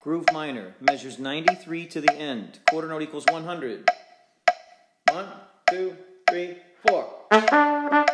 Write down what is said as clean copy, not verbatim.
Groove minor measures 93 to the end. Quarter note equals 100. 1, 2, 3, 4.